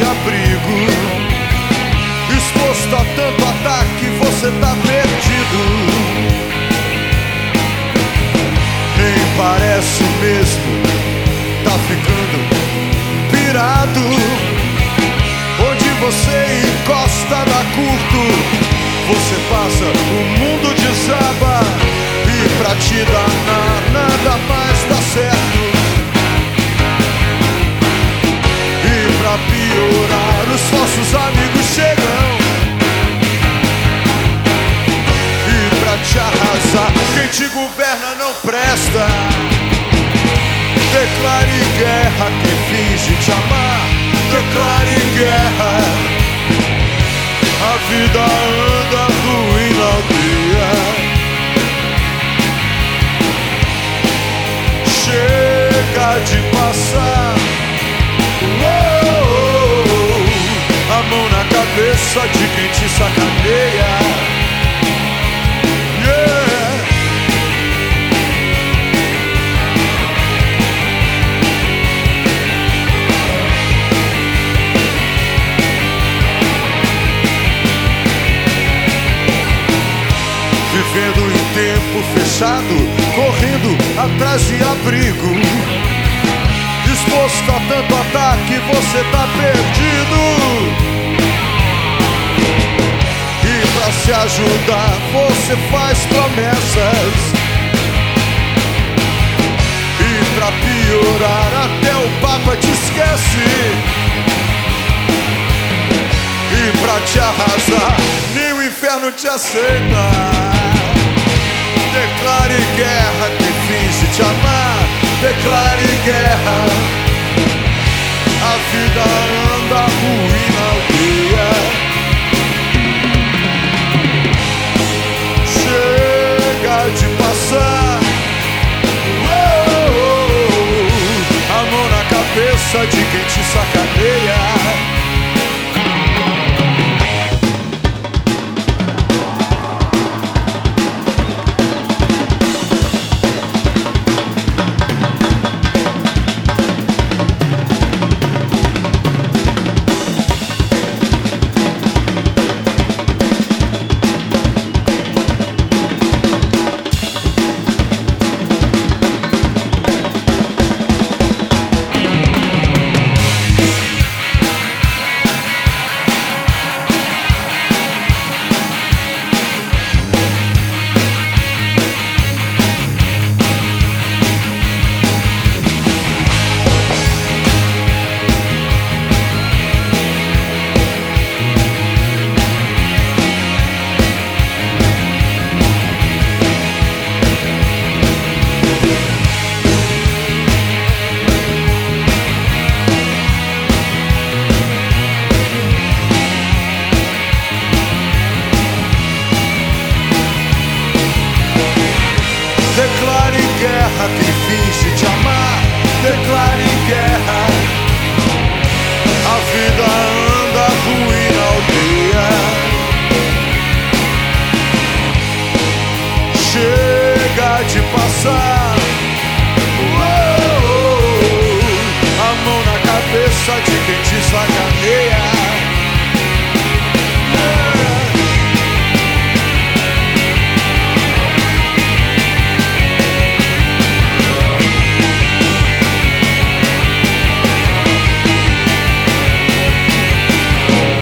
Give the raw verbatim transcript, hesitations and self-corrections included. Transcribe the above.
abrigo. Exposto a tanto ataque, você tá perdido. Nem parece mesmo, tá ficando pirado. Onde você encosta dá curto, você passa, o mundo desaba. E pra te danar nada mais dá certo. E pra piorar, os falsos amigos chegam. E pra te arrasar, quem te governa não presta. Declare guerra quem finge te amar. Declare guerra. A vida anda ruim na aldeia. Chega de passar oh, a mão na cabeça de quem te sacaneia. Yeah. Vivendo em tempo fechado, correndo atrás de abrigo. Exposto a tanto ataque, você tá perdido. E pra se ajudar, você faz promessas. E pra piorar, até o Papa te esquece. E pra te arrasar, nem o inferno te aceita. Declare guerra quem finge te amar. Declare guerra. A vida